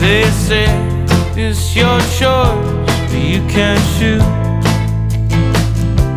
They say it's your choice, but you can't shoot.